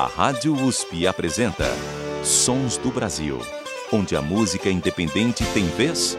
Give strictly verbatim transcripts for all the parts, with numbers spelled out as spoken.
A Rádio U S P apresenta Sons do Brasil, onde a música independente tem vez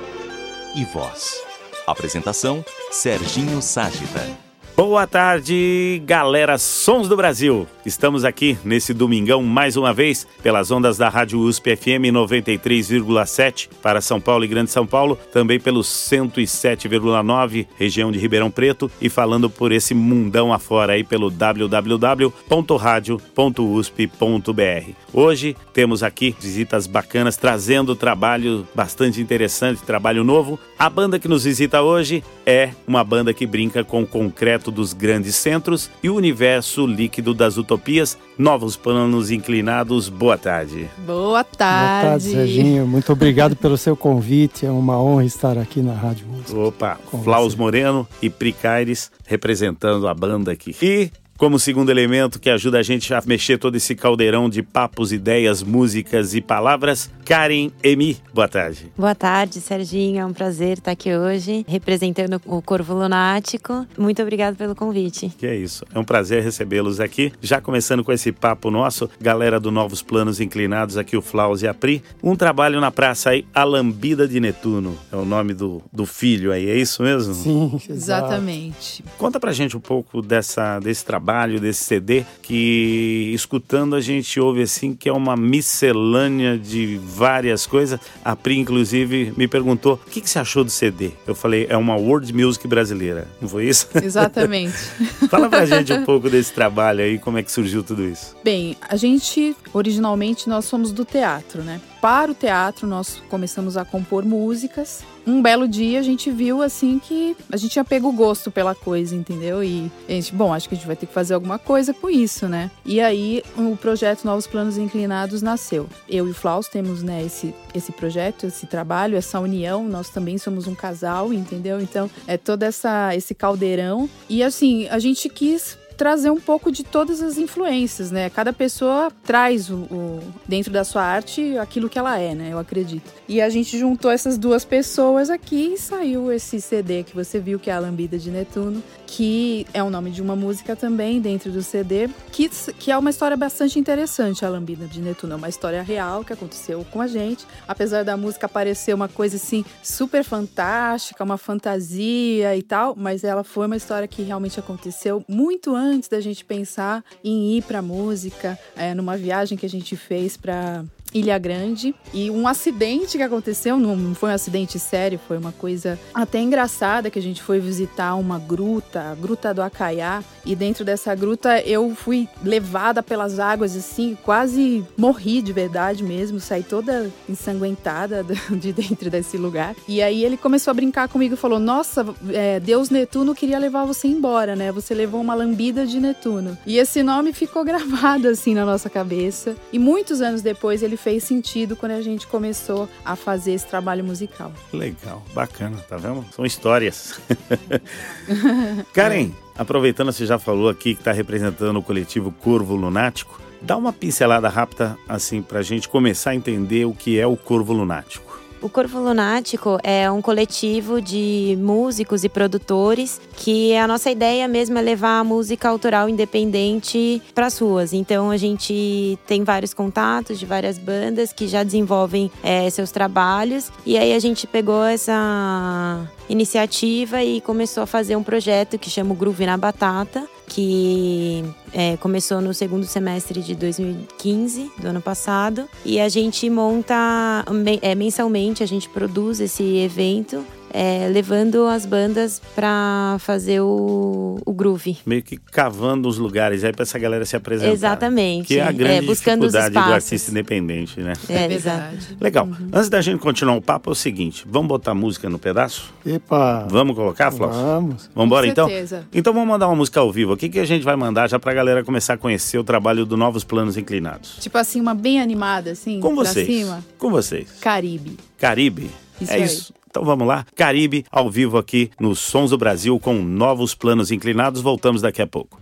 e voz. Apresentação, Serginho Ságita. Boa tarde, galera Sons do Brasil. Estamos aqui nesse domingão mais uma vez pelas ondas da Rádio U S P F M noventa e três vírgula sete para São Paulo e Grande São Paulo, também pelo cento e sete vírgula nove, região de Ribeirão Preto, e falando por esse mundão afora aí pelo w w w ponto radio ponto u s p ponto b r. Hoje temos aqui visitas bacanas, trazendo trabalho bastante interessante, trabalho novo. A banda que nos visita hoje é uma banda que brinca com o concreto dos grandes centros e o universo líquido das utopias. Novos Planos Inclinados, boa tarde. Boa tarde. Boa tarde, Serginho. Muito obrigado pelo seu convite. É uma honra estar aqui na Rádio U S P. Opa, Flaus Moreno e Pri Caires representando a banda aqui. E como segundo elemento que ajuda a gente a mexer todo esse caldeirão de papos, ideias, músicas e palavras, Karen Emi, boa tarde. Boa tarde, Serginho, é um prazer estar aqui hoje, representando o Corvo Lunático. Muito obrigado pelo convite. Que é isso, é um prazer recebê-los aqui. Já começando com esse papo nosso, galera do Novos Planos Inclinados, aqui o Flaus e a Pri. Um trabalho na praça aí, A Lambida de Netuno, é o nome do, do filho aí, é isso mesmo? Sim, exatamente. Conta pra gente um pouco dessa, desse trabalho. trabalho desse C D, que escutando a gente ouve assim que é uma miscelânea de várias coisas. A Pri inclusive me perguntou, o que, que você achou do C D? Eu falei, é uma world music brasileira, não foi isso? Exatamente. Fala pra gente um pouco desse trabalho aí, como é que surgiu tudo isso? Bem, a gente, originalmente nós somos do teatro, né? Para o teatro nós começamos a compor músicas. Um belo dia a gente viu assim que a gente tinha pego o gosto pela coisa, entendeu? E a gente, bom, acho que a gente vai ter que fazer alguma coisa com isso, né? E aí o projeto Novos Planos Inclinados nasceu. Eu e o Flaus temos, né, esse, esse projeto, esse trabalho, essa união. Nós também somos um casal, entendeu? Então é todo essa, esse caldeirão. E assim, a gente quis trazer um pouco de todas as influências, né? Cada pessoa traz o, o, dentro da sua arte aquilo que ela é, né? Eu acredito. E a gente juntou essas duas pessoas aqui e saiu esse C D que você viu, que é A Lambida de Netuno, que é o nome de uma música também dentro do C D, que, que é uma história bastante interessante. A Lambida de Netuno é uma história real que aconteceu com a gente. Apesar da música parecer uma coisa assim super fantástica, uma fantasia e tal, mas ela foi uma história que realmente aconteceu muito antes antes da gente pensar em ir para música, é, numa viagem que a gente fez para Ilha Grande, e um acidente que aconteceu, não foi um acidente sério, foi uma coisa até engraçada, que a gente foi visitar uma gruta, a Gruta do Acaiá, e dentro dessa gruta eu fui levada pelas águas assim, quase morri de verdade mesmo, saí toda ensanguentada de dentro desse lugar. E aí ele começou a brincar comigo e falou, nossa, é, Deus Netuno queria levar você embora, né? Você levou uma lambida de Netuno. E esse nome ficou gravado assim na nossa cabeça, e muitos anos depois ele fez sentido quando a gente começou a fazer esse trabalho musical. Legal, bacana, tá vendo? São histórias. Karen, aproveitando, você já falou aqui que está representando o coletivo Corvo Lunático, dá uma pincelada rápida assim pra gente começar a entender o que é o Corvo Lunático. O Corvo Lunático é um coletivo de músicos e produtores que a nossa ideia mesmo é levar a música autoral independente para as ruas. Então a gente tem vários contatos de várias bandas que já desenvolvem é, seus trabalhos, e aí a gente pegou essa iniciativa e começou a fazer um projeto que chama o Groove na Batata, que é, começou no segundo semestre de dois mil e quinze, do ano passado, e a gente monta é, mensalmente, a gente produz esse evento, É, levando as bandas pra fazer o, o groove. Meio que cavando os lugares aí pra essa galera se apresentar. Exatamente. Que é a grande é, buscando dificuldade os do artista independente, né? É, é verdade. Legal. Uhum. Antes da gente continuar o papo, é o seguinte, vamos botar música no pedaço? Epa! Vamos colocar, Flaus? Vamos. Vamos embora, Com então? certeza. Então vamos mandar uma música ao vivo. O que, que a gente vai mandar já pra galera começar a conhecer o trabalho do Novos Planos Inclinados? Tipo assim, uma bem animada, assim, Com pra vocês. cima. Com vocês. Caribe. Caribe? Isso é aí. isso. Então vamos lá, Caribe ao vivo aqui nos Sons do Brasil com Novos Planos Inclinados. Voltamos daqui a pouco.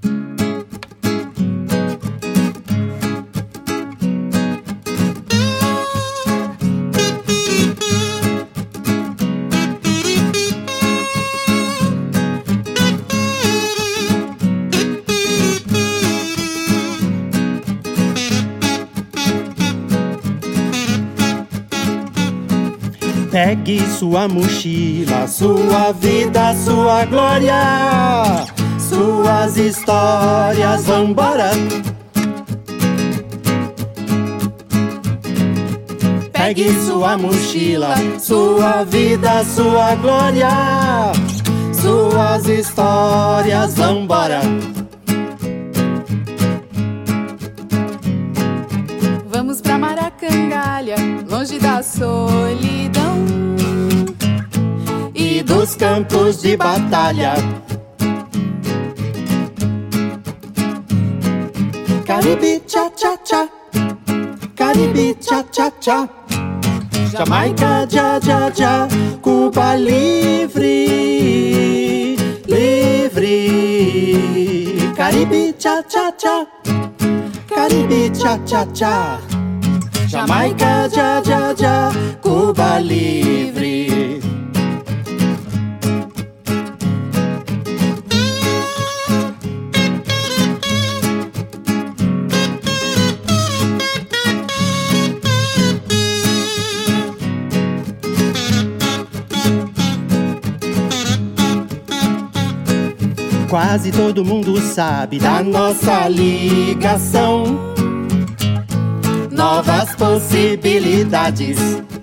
Pegue sua mochila, sua vida, sua glória, suas histórias, vambora. Pegue sua mochila, sua vida, sua glória, suas histórias, vambora. Vamos pra Maracangalha, longe da solidão e dos campos de batalha. Caribe, tchá, tchá, tchá. Caribe, tchá, tchá, tchá. Jamaica, já, já, já. Cuba livre, livre. Caribe, tchá, tchá, tchá. Caribe, tchá, tchá, tchá. Jamaica, já, já, já. Cuba livre. Quase todo mundo sabe da nossa ligação, novas possibilidades.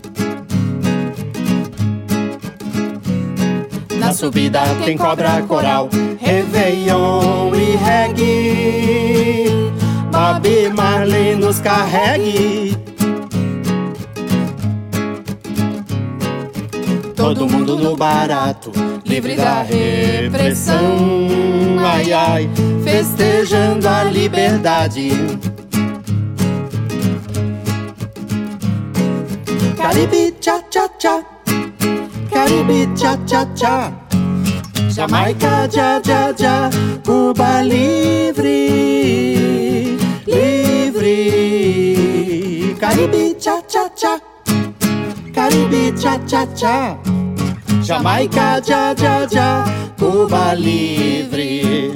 Na subida tem cobra coral, Réveillon e reggae. Bob Marley nos carregue. Todo mundo no barato, livre da repressão, ai ai, festejando a liberdade. Caribe, tchá, tchá, tchá. Caribe, tchá, tchá, tchá. Jamaica, já, já, já. Cuba livre, livre. Caribe, tchá, tchá, tchá. Caribe, tchá, tchá, tchá. Jamaica, já, já, já. Cuba livre.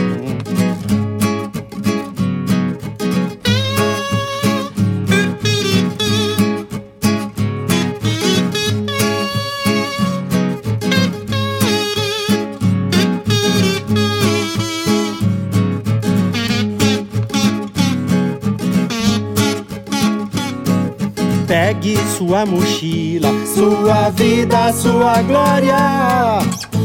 Pegue sua mochila, sua vida, sua glória,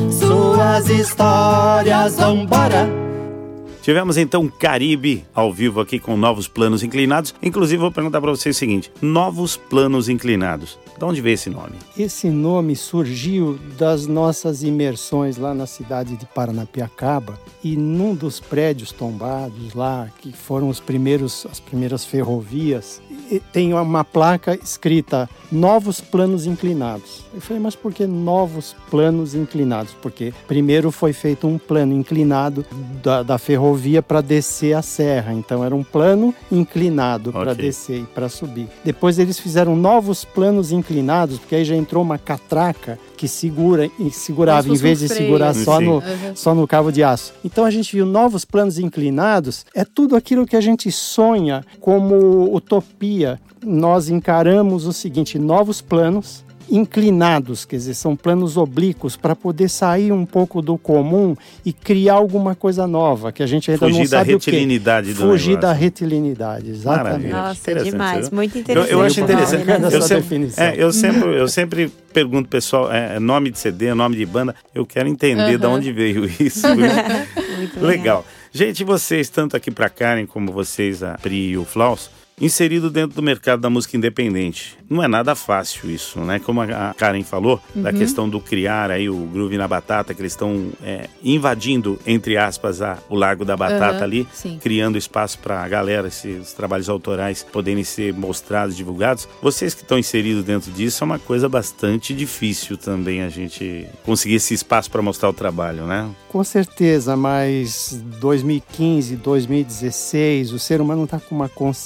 suas histórias, vambora. Tivemos então Caribe ao vivo aqui com Novos Planos Inclinados. Inclusive vou perguntar para vocês o seguinte: Novos Planos Inclinados, de onde veio esse nome? Esse nome surgiu das nossas imersões lá na cidade de Paranapiacaba, e num dos prédios tombados lá, que foram os primeiros, as primeiras ferrovias, tem uma placa escrita Novos Planos Inclinados. Eu falei, mas por que Novos Planos Inclinados? Porque primeiro foi feito um plano inclinado da, da ferrovia para descer a serra. Então era um plano inclinado para okay. descer e para subir. Depois eles fizeram novos planos inclinados, porque aí já entrou uma catraca que segura e segurava, em vez de freio. segurar só no, uhum. só no cabo de aço. Então a gente viu novos planos inclinados, é tudo aquilo que a gente sonha como utopia. Nós encaramos o seguinte, novos planos inclinados, quer dizer, são planos oblíquos para poder sair um pouco do comum e criar alguma coisa nova, que a gente ainda Fugir não sabe o quê. Fugir da retilinidade do Fugir negócio. da retilinidade, exatamente. Maravilha. Nossa, demais, muito interessante. Eu, eu acho interessante. Nome, né? eu, sempre, é, eu, sempre, eu sempre pergunto, pessoal, é, nome de C D, nome de banda, eu quero entender uhum. de onde veio isso. Muito legal. legal. Gente, vocês, tanto aqui para Karen como vocês, a Pri e o Flaus, inserido dentro do mercado da música independente. Não é nada fácil isso, né? Como a Karen falou, uhum. da questão do criar aí o Groove na Batata, que eles estão é, invadindo, entre aspas, a, o Largo da Batata uhum, ali, sim. criando espaço para a galera, esses trabalhos autorais poderem ser mostrados, divulgados. Vocês que estão inseridos dentro disso, é uma coisa bastante difícil também a gente conseguir esse espaço para mostrar o trabalho, né? Com certeza, mas dois mil e quinze, dois mil e dezesseis, o ser humano está com uma consciência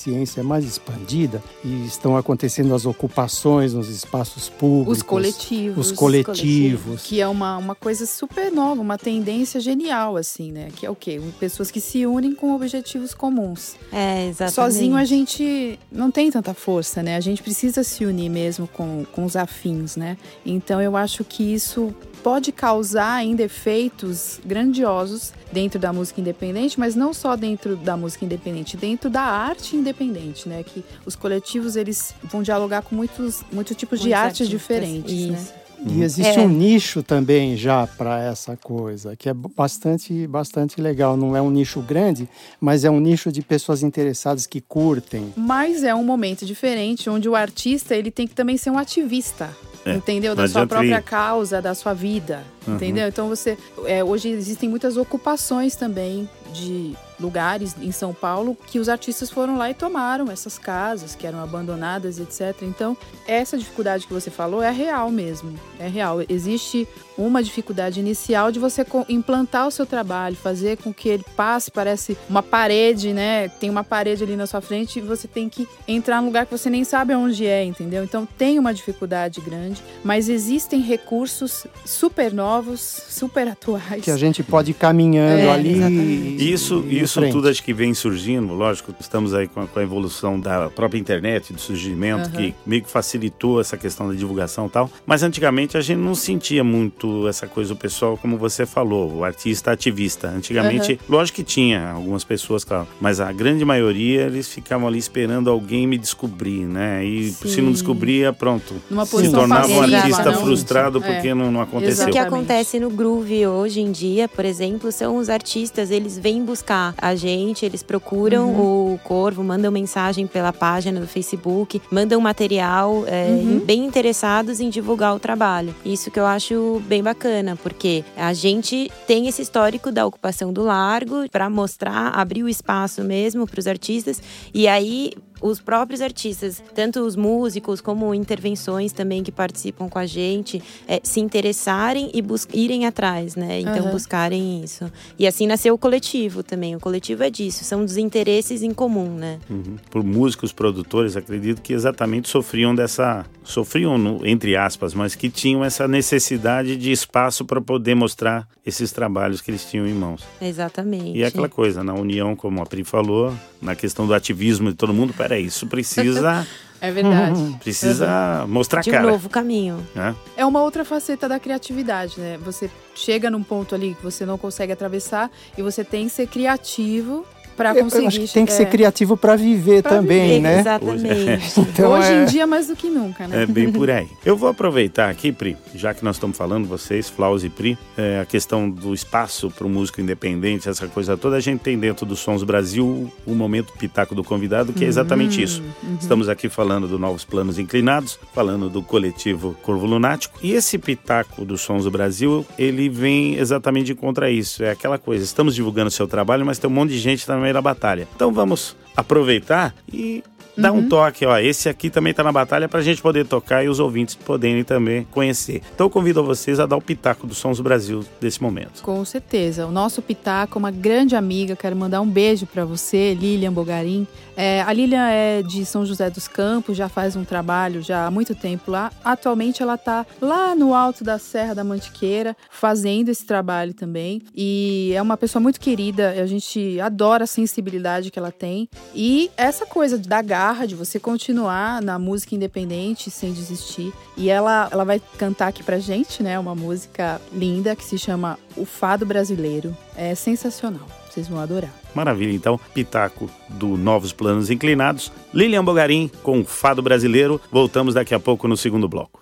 mais expandida e estão acontecendo as ocupações nos espaços públicos. Os coletivos. Os coletivos. Que é uma, uma coisa super nova, uma tendência genial, assim, né? Que é o quê? Pessoas que se unem com objetivos comuns. É, exatamente. Sozinho a gente não tem tanta força, né? A gente precisa se unir mesmo com, com os afins, né? Então eu acho que isso pode causar ainda efeitos grandiosos dentro da música independente, mas não só dentro da música independente, dentro da arte independente, né? Que os coletivos, eles vão dialogar com muitos, muitos tipos de Muitos artes artistas, diferentes, isso. né? E existe É. um nicho também já para essa coisa, que é bastante, bastante legal. Não é um nicho grande, mas é um nicho de pessoas interessadas que curtem. Mas é um momento diferente, onde o artista, ele tem que também ser um ativista. É, entendeu? não Da sua adianta própria ir. causa, da sua vida, Uhum. entendeu? Então você, é, hoje existem muitas ocupações também de lugares em São Paulo que os artistas foram lá e tomaram essas casas que eram abandonadas, etcétera. Então, essa dificuldade que você falou é real mesmo, é real. Existe uma dificuldade inicial de você co- implantar o seu trabalho, fazer com que ele passe, parece uma parede, né? Tem uma parede ali na sua frente e você tem que entrar num lugar que você nem sabe onde é, entendeu? Então, tem uma dificuldade grande, mas existem recursos super novos, super atuais. Que a gente pode ir caminhando É, ali. exatamente. e- Isso, e em isso frente. tudo acho que vem surgindo, lógico, estamos aí com a, com a evolução da própria internet, do surgimento, Uhum. que meio que facilitou essa questão da divulgação e tal, mas antigamente a gente não sentia muito essa coisa, o pessoal, como você falou, o artista ativista. Antigamente, lógico que tinha algumas pessoas, claro, mas a grande maioria, eles ficavam ali esperando alguém me descobrir, né, e Sim. se não descobria, pronto, Numa se posição tornava um passiva, artista não? frustrado É. porque não, não aconteceu. O que Exatamente. acontece no Groove hoje em dia, por exemplo, são os artistas, eles vêm buscar a gente, eles procuram Uhum. o Corvo, mandam mensagem pela página do Facebook, mandam material, é, Uhum. bem interessados em divulgar o trabalho. Isso que eu acho bem bacana, porque a gente tem esse histórico da ocupação do Largo para mostrar, abrir o espaço mesmo para os artistas, e aí os próprios artistas, tanto os músicos como intervenções também que participam com a gente, é, se interessarem e bus- irem atrás, né? Então, Uhum. buscarem isso. E assim nasceu o coletivo também. O coletivo é disso, são dos interesses em comum, né? Uhum. Por músicos, produtores, acredito que exatamente sofriam dessa... Sofriam, no- entre aspas, mas que tinham essa necessidade de espaço para poder mostrar esses trabalhos que eles tinham em mãos. Exatamente. E é aquela coisa, na união, como a Pri falou, na questão do ativismo de todo mundo, peraí, isso precisa, É verdade. precisa mostrar De um cara. novo caminho. Né? É uma outra faceta da criatividade, né? Você chega num ponto ali que você não consegue atravessar e você tem que ser criativo para Eu- conseguir. Eu acho que tem que ser é, criativo para viver Pra também, viver, né? Exatamente. Então, hoje é- em dia mais do que nunca, né? É bem por aí. Eu vou aproveitar aqui, Pri, já que nós estamos falando, vocês, Flaus e Pri, é, a questão do espaço para o músico independente, essa coisa toda, a gente tem dentro do Sons Brasil o momento pitaco do convidado, que é exatamente isso. Estamos aqui falando do Novos Planos Inclinados, falando do coletivo Corvo Lunático, e esse pitaco do Sons do Brasil, ele vem exatamente de contra isso. É aquela coisa, estamos divulgando o seu trabalho, mas tem um monte de gente tá no meio da batalha. Então vamos aproveitar e dar um toque, ó, esse aqui também tá na batalha pra gente poder tocar e os ouvintes poderem também conhecer. Então eu convido vocês a dar o pitaco do Sons do Brasil desse momento. Com certeza. O nosso Pitaco, uma grande amiga, quero mandar um beijo para você, Lilian Bogarin. É, a Lilian é de São José dos Campos, já faz um trabalho já há muito tempo lá. Atualmente ela está lá no alto da Serra da Mantiqueira, fazendo esse trabalho também. E é uma pessoa muito querida, a gente adora a sensibilidade que ela tem. E essa coisa da garra, de você continuar na música independente sem desistir. E ela, ela vai cantar aqui pra gente, né, uma música linda que se chama O Fado Brasileiro. É sensacional, vocês vão adorar. Maravilha, então, pitaco do Novos Planos Inclinados, Lilian Bogarin com o Fado Brasileiro. Voltamos daqui a pouco no segundo bloco.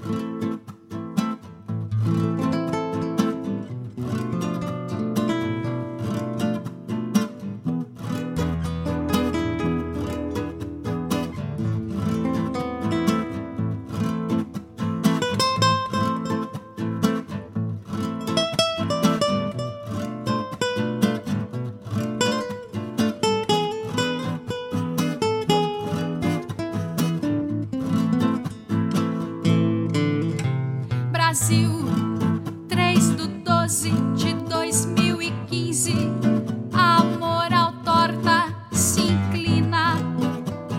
Brasil, três do doze de dois mil e quinze, a moral torta se inclina.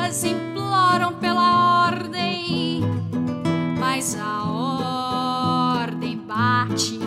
crianças imploram pela ordem, mas a ordem bate.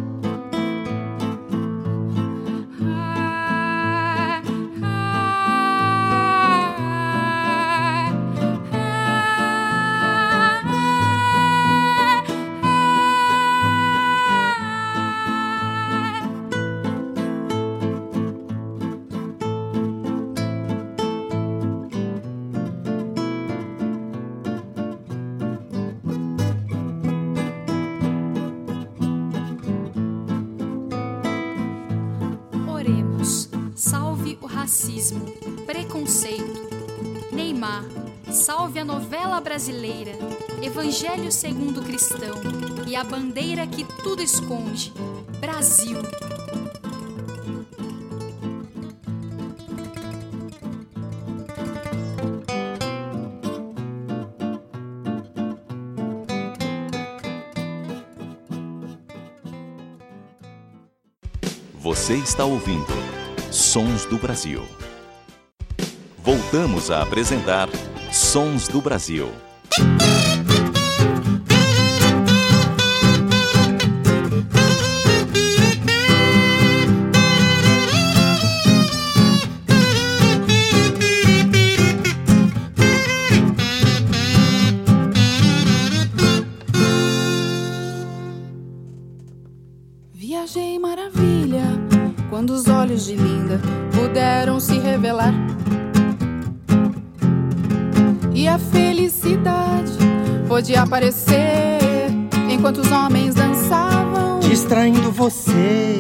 Salve o racismo, preconceito. Neymar, salve a novela brasileira, Evangelho segundo o cristão e a bandeira que tudo esconde, Brasil. Você está ouvindo Sons do Brasil. Voltamos a apresentar Sons do Brasil. Viajei maravilha quando os olhos de Linda puderam se revelar. E a felicidade pôde aparecer enquanto os homens dançavam, distraindo você.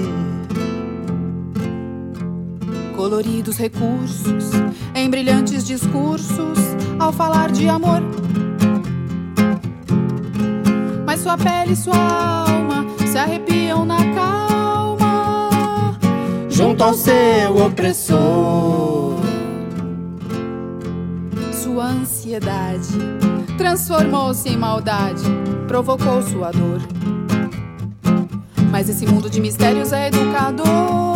Coloridos recursos em brilhantes discursos ao falar de amor. Mas sua pele e sua alma se arrepiam na calma junto ao seu opressor. Sua ansiedade transformou-se em maldade, provocou sua dor. Mas esse mundo de mistérios é educador.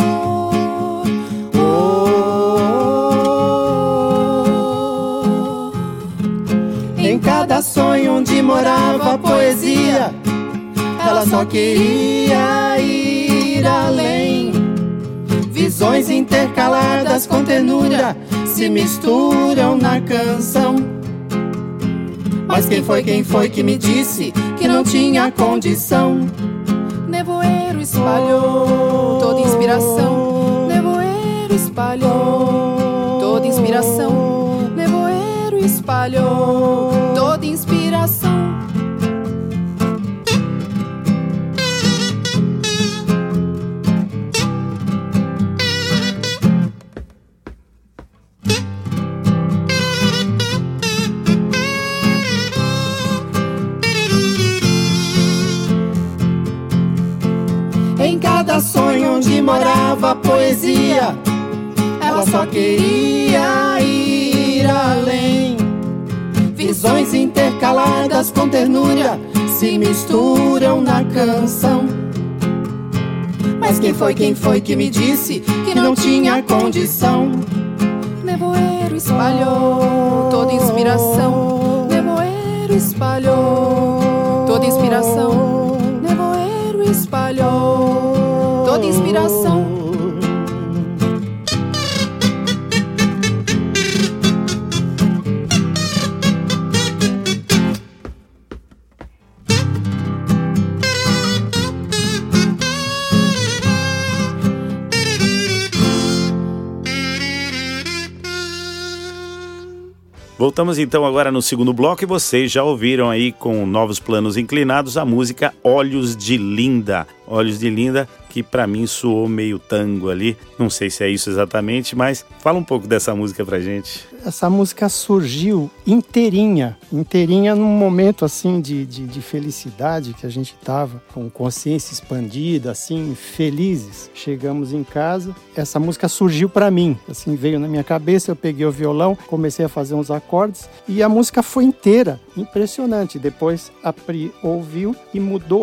Oh, em cada sonho onde morava a poesia, ela só queria ir além. Visões intercaladas com ternura se misturam na canção. Mas quem foi, quem foi que me disse que não tinha condição? Nevoeiro espalhou toda inspiração. Nevoeiro espalhou toda inspiração. Nevoeiro espalhou toda inspiração. Em cada sonho onde morava a poesia, ela só queria ir além. Visões intercaladas com ternura se misturam na canção. Mas quem foi, quem foi que me disse que não tinha condição? Nevoeiro espalhou toda inspiração. Nevoeiro espalhou toda inspiração. Nevoeiro espalhou toda inspiração. Voltamos então agora no segundo bloco e vocês já ouviram aí com Novos Planos Inclinados a música Olhos de Linda. Olhos de Linda, que pra mim soou meio tango ali, não sei se é isso exatamente, mas fala um pouco dessa música pra gente. Essa música surgiu inteirinha, inteirinha num momento assim de, de, de felicidade que a gente tava, com consciência expandida, assim, felizes. Chegamos em casa, essa música surgiu pra mim, assim, veio na minha cabeça, eu peguei o violão, comecei a fazer uns acordes e a música foi inteira, impressionante. Depois a Pri ouviu e mudou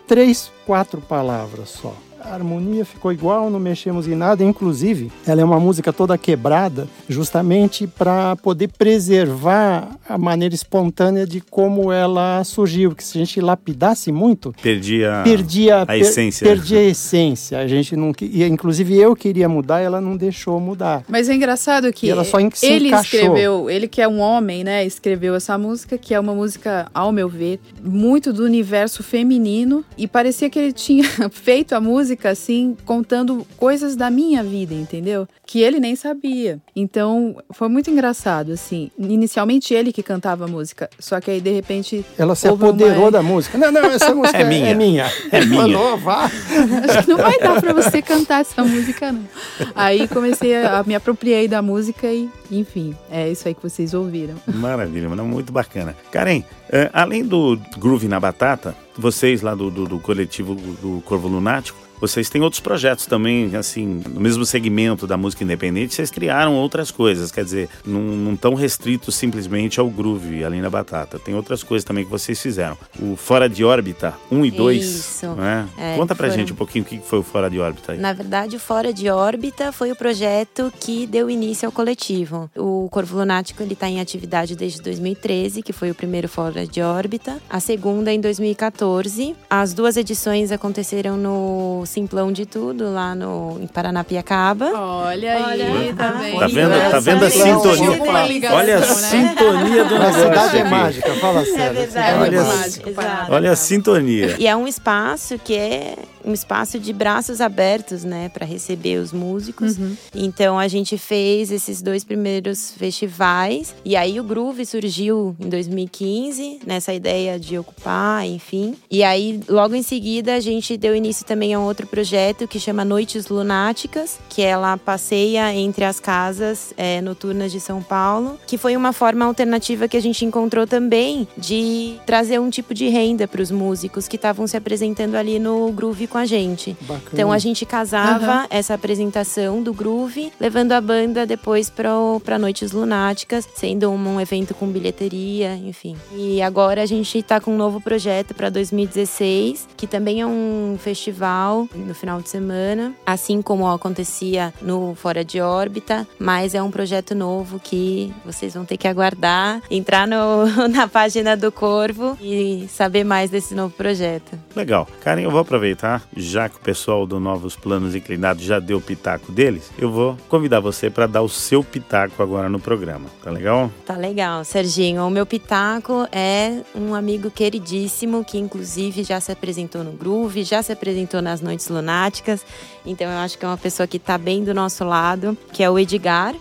três, quatro palavras só. A harmonia ficou igual, não mexemos em nada. Inclusive, ela é uma música toda quebrada, justamente para poder preservar a maneira espontânea de como ela surgiu. Porque se a gente lapidasse muito, perdia, perdia a per, essência. Perdia a essência. A gente não, inclusive eu queria mudar, ela não deixou mudar. Mas é engraçado que ela só se ele encaixou. escreveu, ele que é um homem, né, escreveu essa música, que é uma música, ao meu ver, muito do universo feminino, e parecia que ele tinha feito a música assim, contando coisas da minha vida, entendeu? Que ele nem sabia. Então, foi muito engraçado, assim. Inicialmente, ele que cantava a música, só que aí, de repente... Ela se apoderou uma... da música. Não, não, essa música é minha. É minha. É minha. Falou, vá. Acho que não vai dar pra você cantar essa música, não. Aí, comecei a, a me apropriei da música e, enfim, é isso aí que vocês ouviram. Maravilha, mano, muito bacana. Karen, é, além do Groove na Batata, vocês lá do, do, do coletivo do Corvo Lunático, vocês têm outros projetos também, assim, no mesmo segmento da música independente, vocês criaram outras coisas, quer dizer, não, não tão restritos simplesmente ao groove, além da batata. Tem outras coisas também que vocês fizeram. O Fora de Órbita um e dois, Isso. Né? É, Conta pra foram... gente um pouquinho o que foi o Fora de Órbita aí. Na verdade, o Fora de Órbita foi o projeto que deu início ao coletivo. O Corvo Lunático, ele tá em atividade desde dois mil e treze, que foi o primeiro Fora de Órbita. A segunda em dois mil e quatorze. As duas edições aconteceram no Simplão de Tudo, lá no, em Paranapiacaba. Olha aí, Olha, tá vendo? Tá vendo, tá vendo a sintonia? Ligação, Olha a né? sintonia do A negócio cidade é aqui. mágica, fala sério. É verdade. Olha, É mágico, exato. Olha a sintonia. E é um espaço que é um espaço de braços abertos, né, para receber os músicos. Uhum. Então a gente fez esses dois primeiros festivais e aí o Groove surgiu em dois mil e quinze, nessa ideia de ocupar, enfim. E aí logo em seguida a gente deu início também a um outro projeto que chama Noites Lunáticas, que ela passeia entre as casas é, noturnas de São Paulo, que foi uma forma alternativa que a gente encontrou também de trazer um tipo de renda para os músicos que estavam se apresentando ali no Groove com a gente. Bacana. Então a gente casava Uhum. essa apresentação do Groove, levando a banda depois para Noites Lunáticas, sendo um, um evento com bilheteria, enfim. E agora a gente está com um novo projeto para dois mil e dezesseis, que também é um festival no final de semana, assim como acontecia no Fora de Órbita, mas é um projeto novo que vocês vão ter que aguardar, entrar no, na página do Corvo e saber mais desse novo projeto. Legal. Karen, eu vou aproveitar, já que o pessoal do Novos Planos Inclinados já deu o pitaco deles, eu vou convidar você para dar o seu pitaco agora no programa. Tá legal? Tá legal, Serginho. O meu pitaco é um amigo queridíssimo que inclusive já se apresentou no Groove, já se apresentou nas Noites Lunáticas. Então eu acho que é uma pessoa que tá bem do nosso lado, que é o Edgar.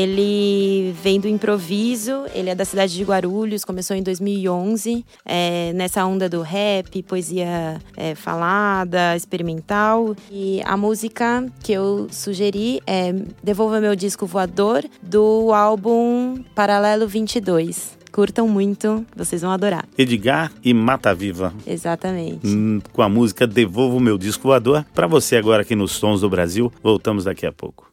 Ele vem do improviso, ele é da cidade de Guarulhos, começou em dois mil e onze, é, nessa onda do rap, poesia é, falada, experimental. E a música que eu sugeri é Devolva Meu Disco Voador, do álbum Paralelo vinte e dois. Curtam muito, vocês vão adorar. Edgar e Mata Viva. Exatamente. Hum, com a música Devolvo Meu Disco Voador. Para você agora aqui nos Sons do Brasil. Voltamos daqui a pouco.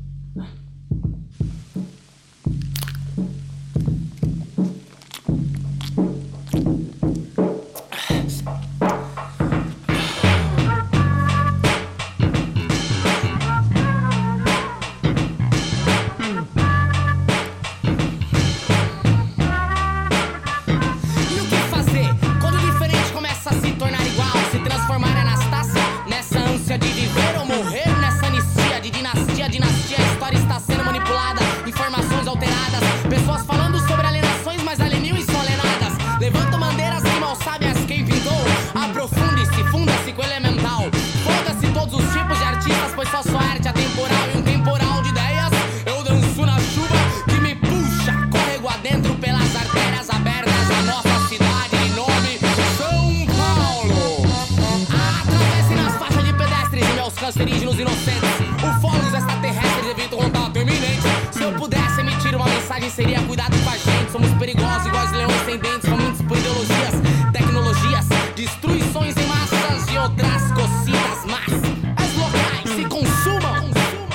Cancerígenos inocentes, ufólogos extraterrestres, evito contato iminente. Se eu pudesse emitir uma mensagem, seria cuidado com a gente. Somos perigosos, iguais leões sem dentes, famintos por ideologias, tecnologias, destruições em massas e outras cocidas más. As locais se consumam,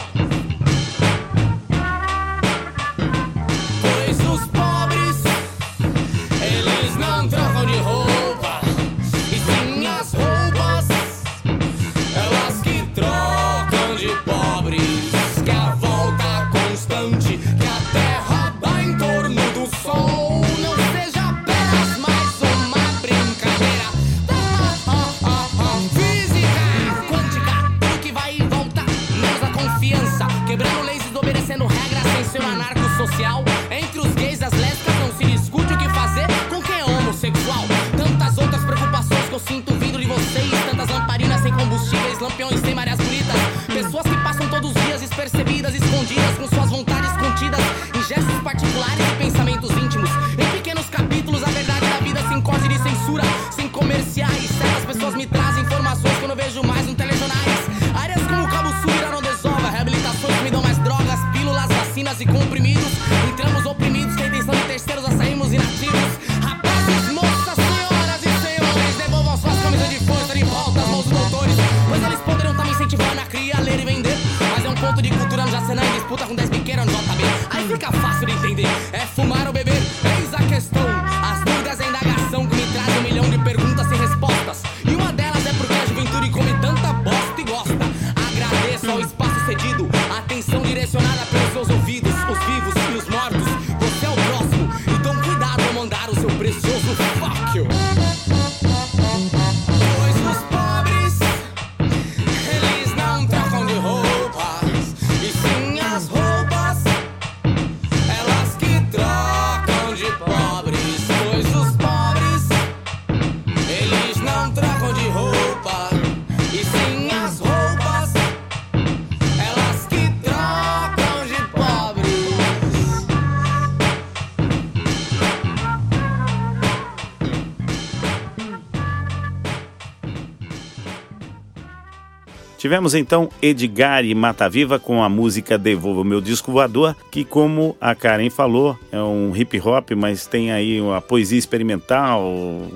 pois os pobres, eles não trocam de roupa, e sim as roupas e pensamentos íntimos. Em pequenos capítulos, a verdade da vida sem corte de censura, sem comerciais. Certas pessoas me trazem informações que eu não vejo mais no telejornais. Áreas como Cabo Sul viraram desova, reabilitações que me dão mais drogas, pílulas, vacinas e comprimidos. Entramos oprimidos, que a intenção de terceiros a saímos inativos. Rapazes, moças, senhoras e senhores, devolvam suas camisas de força de volta às mãos dos doutores, pois eles poderiam estar me incentivando a criar, ler e vender. Mas é um ponto de cultura no Jacenã em disputa com dez biqueiros no J B. Aí fica fácil de entender, é fumar ou beber, eis a questão. As dúvidas é a indagação que me traz um milhão de perguntas sem respostas. E uma delas é porque a juventude come tanta bosta e gosta. Agradeço ao espaço cedido, a atenção direcionada pelos seus ouvidos, os vivos e os mortos. Você é o próximo, então cuidado ao mandar o seu precioso fuck you. Pois os pobres, eles não trocam de roupas, e sim as roupas, elas que trocam de pobres. Pois os pobres, eles não trocam de roupa, e sim as roupas, elas que trocam de pobres. Tivemos então Edgar e Mata Viva com a música Devolva o Meu Disco Voador, que, como a Karen falou, é um hip hop, mas tem aí a poesia experimental,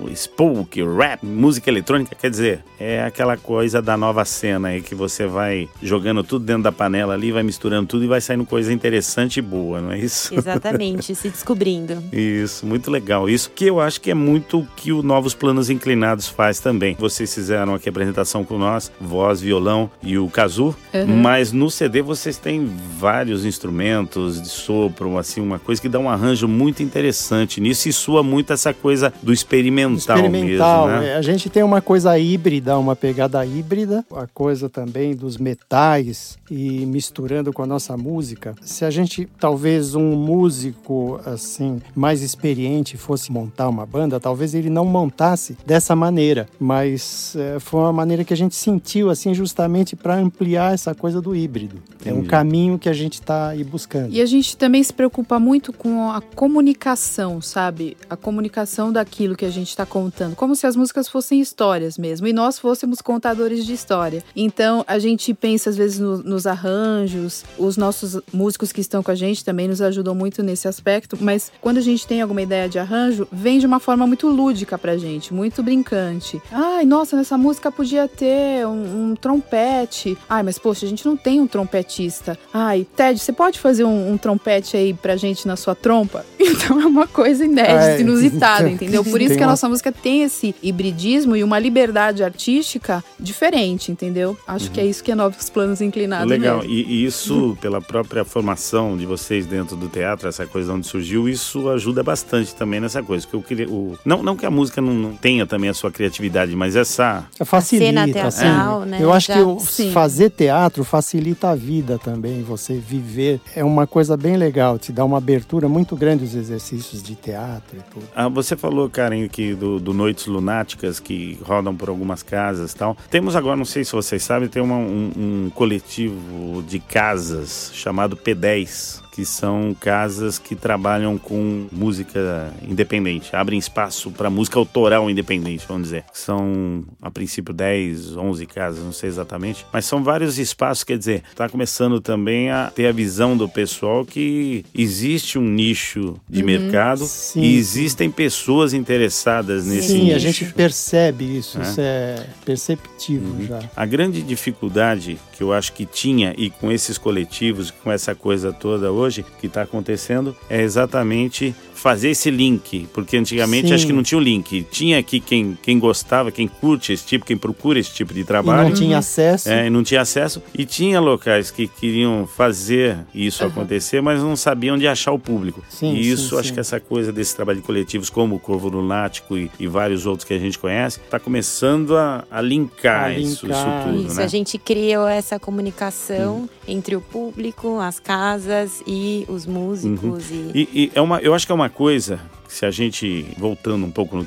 spook, rap, música eletrônica, quer dizer, é aquela coisa da nova cena aí que você vai jogando tudo dentro da panela ali, vai misturando tudo e vai saindo coisa interessante e boa, não é isso? Exatamente, se descobrindo. Isso, muito legal. Isso que eu acho que é muito o que o Novos Planos Inclinados faz também. Vocês fizeram aqui a apresentação com nós, voz, violão e o kazoo, uhum. Mas no C D vocês têm vários instrumentos de sopro, assim, uma coisa que dá um arranjo muito interessante nisso e soa muito essa coisa do experimental, experimental mesmo, né? É, a gente tem uma coisa híbrida, uma pegada híbrida, a coisa também dos metais e misturando com a nossa música. Se a gente, talvez um músico assim mais experiente fosse montar uma banda, talvez ele não montasse dessa maneira, mas é, foi uma maneira que a gente sentiu assim justamente para ampliar essa coisa do híbrido. Entendi. É um caminho que a gente está aí buscando. E a gente também se preocupa muito com a comunicação, sabe? A comunicação daquilo que a gente está contando. Como se as músicas fossem histórias mesmo. E nós fôssemos contadores de história. Então, a gente pensa às vezes no, nos arranjos. Os nossos músicos que estão com a gente também nos ajudam muito nesse aspecto. Mas quando a gente tem alguma ideia de arranjo, vem de uma forma muito lúdica pra gente. Muito brincante. Ai, nossa, nessa música podia ter um, um trompete. Ai, mas poxa, a gente não tem um trompetista. Ai, Ted, você pode fazer um, um trompete aí pra gente na sua trompa? Então é uma coisa inédita, é, inusitada, entendeu? Por isso que a nossa música tem esse hibridismo e uma liberdade artística diferente, entendeu? Acho uhum. que é isso que é Novos Planos Inclinados. Legal, mesmo. E, e isso, uhum. pela própria formação de vocês dentro do teatro, essa coisa onde surgiu, isso ajuda bastante também nessa coisa. Que eu queria, o, não, não que a música não, não tenha também a sua criatividade, mas essa... Facilita, cena teatral, assim, né? Eu acho Já... que o Sim. fazer teatro facilita a vida também, você viver. É uma coisa bem legal, te dá uma abertura muito grande os exercícios de teatro e tudo. Ah, você falou, Karen, aqui do, do Noites Lunáticas, que rodam por algumas casas e tal. Temos agora, não sei se vocês sabem, tem uma, um, um coletivo de casas chamado P dez. Que são casas que trabalham com música independente, abrem espaço para música autoral independente, vamos dizer. São, a princípio, dez, onze casas, não sei exatamente, mas são vários espaços, quer dizer, está começando também a ter a visão do pessoal que existe um nicho de uhum, mercado sim. e existem pessoas interessadas nesse sim, nicho. Sim, a gente percebe isso, é. isso é perceptível uhum. já. A grande dificuldade que eu acho que tinha, e com esses coletivos, com essa coisa toda hoje, que está acontecendo, é exatamente fazer esse link, porque antigamente Sim. acho que não tinha o link. Tinha aqui quem, quem gostava, quem curte esse tipo, quem procura esse tipo de trabalho. E não tinha acesso. É, e não tinha acesso. E tinha locais que queriam fazer isso uhum. acontecer, mas não sabiam onde achar o público. Sim, e isso, sim, acho sim. que essa coisa desses trabalhos coletivos, como o Corvo Lunático e, e vários outros que a gente conhece, está começando a, a, linkar a linkar isso, isso tudo. Isso, né? A gente criou essa comunicação hum. entre o público, as casas e os músicos. Uhum. E... E, e é uma, eu acho que é uma coisa, se a gente, voltando um pouco no tempo,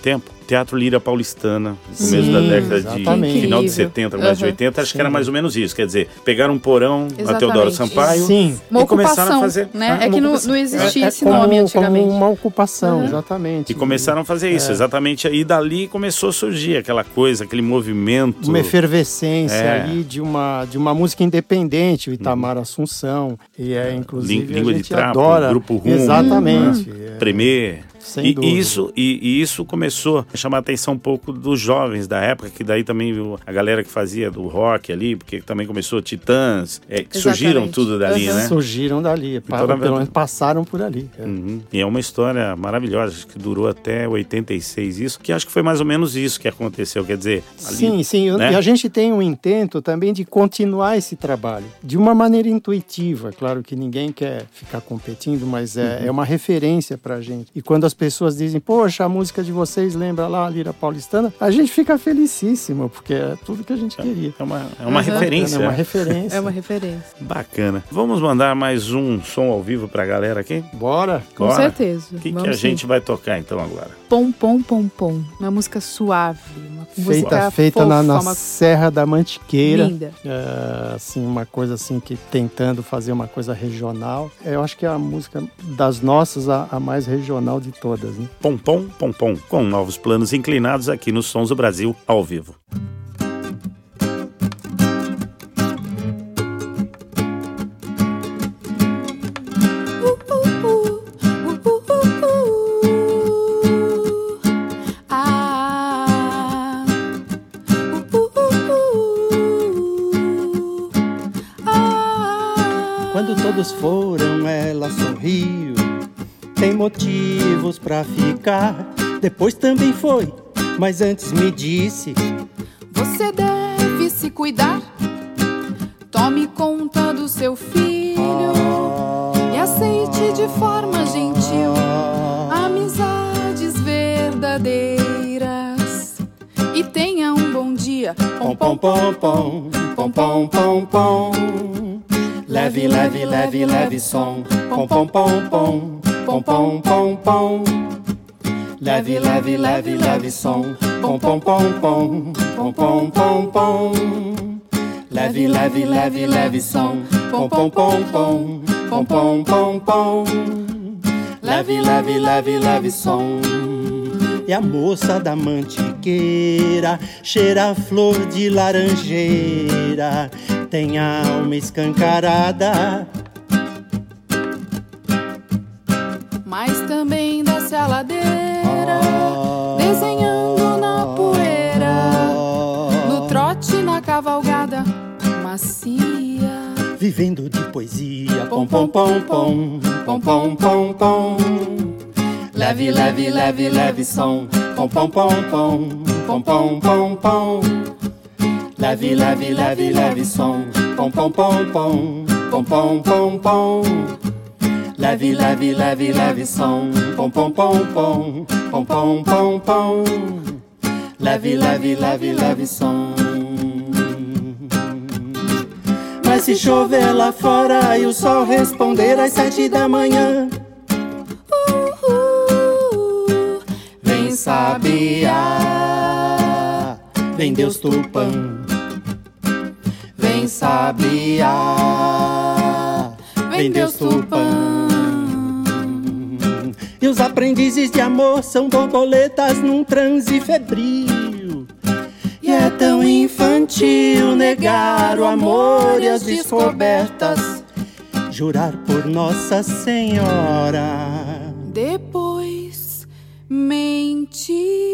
Teatro Lira Paulistana, no começo Sim, da década exatamente. de final de Incrível. setenta, começo de Uhum. oitenta, acho Sim. que era mais ou menos isso. Quer dizer, pegaram um porão na Exatamente. Teodoro Sampaio Sim. Uma e começaram ocupação, a fazer. né? Ah, É uma que não, ocupação. não existia É, é esse como, nome antigamente. como uma ocupação, Uhum. exatamente. E começaram a fazer isso, É. exatamente. E dali começou a surgir aquela coisa, aquele movimento. Uma efervescência É. ali de uma, de uma música independente, o Itamar Assunção. E é, inclusive, Lí- língua a de gente trapo, adora. Grupo Rum, Exatamente. É. Premier. Sem E dúvida. isso, e, e isso começou a chamar a atenção um pouco dos jovens da época, que daí também viu a galera que fazia do rock ali, porque também começou Titãs, é, que surgiram Exatamente. tudo dali, Uhum. né? Surgiram dali, pa- toda- pelo menos passaram por ali. É. Uhum. E é uma história maravilhosa, acho que durou até oitenta e seis isso, que acho que foi mais ou menos isso que aconteceu, quer dizer... Ali, Sim, sim. né? E a gente tem um intento também de continuar esse trabalho de uma maneira intuitiva. Claro que ninguém quer ficar competindo, mas é, Uhum. é uma referência pra gente. E quando as pessoas dizem, poxa, a música de vocês lembra lá a Lira Paulistana, a gente fica felicíssimo, porque é tudo que a gente queria. É uma, é uma Uhum. referência. É uma né? referência. É uma referência. Bacana. Vamos mandar mais um som ao vivo pra galera aqui? Bora. Com Bora. certeza. O que, que Vamos a sim. gente vai tocar então agora? Pom, pom, pom, pom. Uma música suave. Uma Feita, música feita fofa, na, na uma Serra da Mantiqueira. linda. É, assim, uma coisa assim que tentando fazer uma coisa regional. Eu acho que é a música das nossas a, a mais regional de todas, né? Pom Pom Pom Pom, com novos planos inclinados aqui nos Sons do Brasil, ao vivo. Ah. Quando todos foram, ela sorriu. Tem motivos pra ficar. Depois também foi, mas antes me disse: Você deve se cuidar. Tome conta do seu filho e aceite de forma gentil amizades verdadeiras. E tenha um bom dia. pom pom pom pom, pom pom pom pom. Leve, leve, leve, leve som. Pom pom pom pom, pom pom pom pom. Leve, leve, leve, leve som. Pom pom pom pom, pom pom pom pom. Leve, leve, leve, leve som. Pom pom pom pom, pom pom pom pom. Leve, leve, leve, leve som. E a moça da mantiqueira cheira a flor de laranjeira, tem a alma escancarada, Mas também desce a ladeira, desenhando na poeira, no trote, na cavalgada macia. vivendo de poesia. Pom pom pom pom, pom pom pom pom. Leve, leve, leve, leve som. Pom pom pom pom, pom pom pom pom. Leve, leve, leve, leve som. Pom pom pom pom, pom pom pom pom. Leve, leve, leve, leve som. Pom pom pom pom, pom pom pom pom. Leve, leve, leve, leve som. Mas se chover lá fora e o sol responder às sete da manhã, Uhul. vem sabiá, vem Deus Tupã. Vem sabiá, vem Deus Tupã. E os aprendizes de amor são borboletas num transe febril. E é tão infantil negar o amor e as descobertas, jurar por Nossa Senhora, Depois mentir.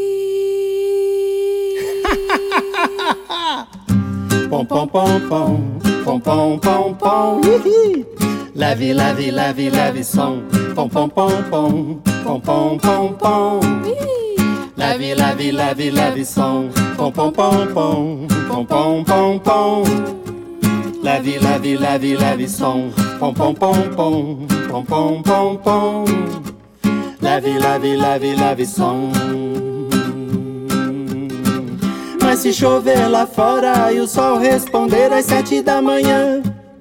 pom pom pom pom, pom pom pom pom. Ihi. Leve, leve, leve, leve som. Pom pom pom pom, pom pom pom pom. Leve, leve, leve, leve som. Pom pom pom pom, pom pom pom pom. Leve, leve, leve, leve som. Pom pom pom pom, pom pom pom pom. Leve, leve, leve, leve som. Mas se chover lá fora e o sol responder às sete da manhã,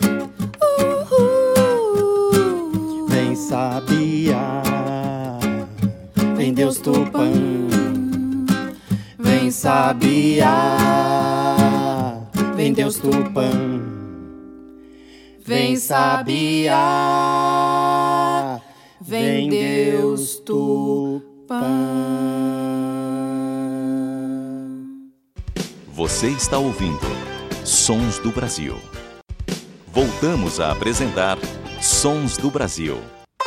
vem sabiá, vem Deus Tupã. Sabiá, vem Deus Tupã. Vem Sabiá, vem Deus Tupã. Você está ouvindo Sons do Brasil. Voltamos a apresentar Sons do Brasil.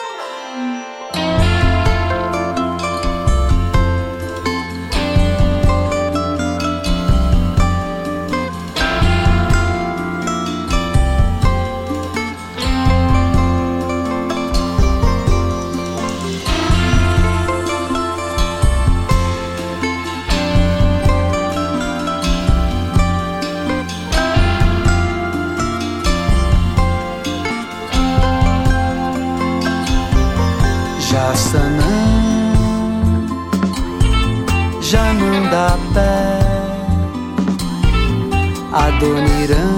Já não dá pé, Adoniran